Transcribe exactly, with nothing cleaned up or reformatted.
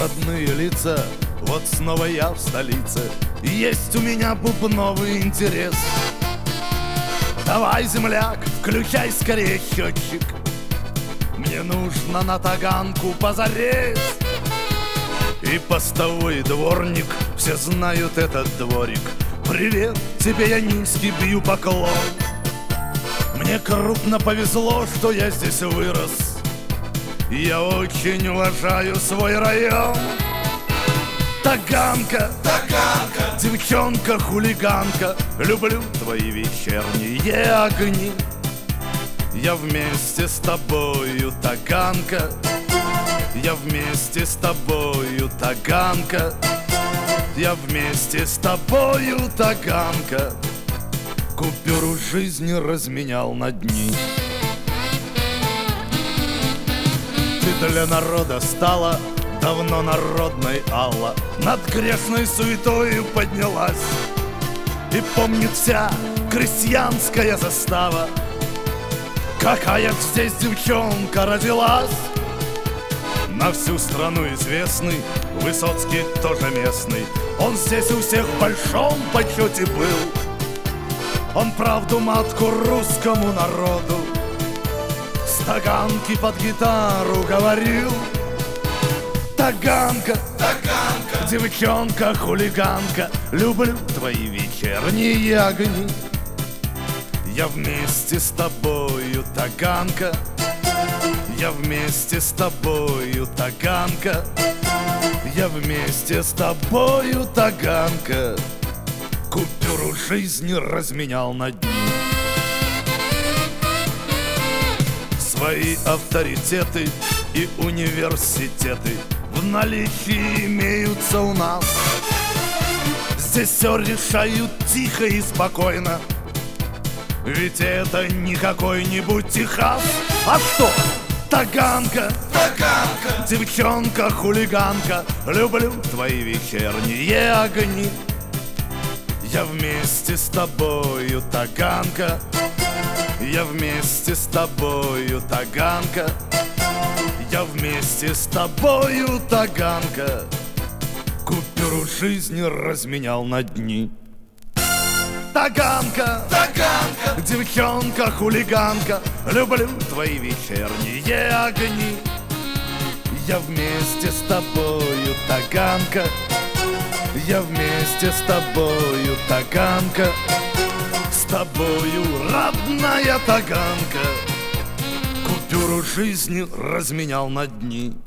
родные лица, вот снова я в столице. Есть у меня бубновый интерес. Давай, земляк, включай скорее счетчик, мне нужно на Таганку позарез. И постовой дворник, все знают этот дворик. Привет, тебе я низкий бью поклон. Мне крупно повезло, что я здесь вырос. Я очень уважаю свой район. Таганка, Таганка, девчонка-хулиганка, люблю твои вечерние огни. Я вместе с тобою, Таганка, я вместе с тобою, Таганка, я вместе с тобою, Таганка, купюру жизни разменял на дни. Ты для народа стала давно народной, Алла, над грешной суетою поднялась. И помнит вся крестьянская застава, какая здесь девчонка родилась. На всю страну известный Высоцкий тоже местный. Он здесь у всех в большом почете был. Он правду матку русскому народу с Таганки под гитару говорил. Таганка, Таганка, девчонка-хулиганка, люблю твои вечерние огни. Я вместе с тобою, Таганка, я вместе с тобою, Таганка, я вместе с тобою, Таганка, купюру жизни разменял на дни. Свои авторитеты и университеты в наличии имеются у нас. Здесь все решают тихо и спокойно, ведь это не какой-нибудь Техас. А что? Таганка, Таганка, девчонка-хулиганка, люблю твои вечерние огни. Я вместе с тобою, Таганка, я вместе с тобою, Таганка, я вместе с тобою, Таганка, купюру жизни разменял на дни. Таганка, Таганка, девчонка-хулиганка, люблю твои вечерние огни. Я вместе с тобою, Таганка, я вместе с тобою, Таганка, с тобою, родная Таганка, купюру жизни разменял на дни.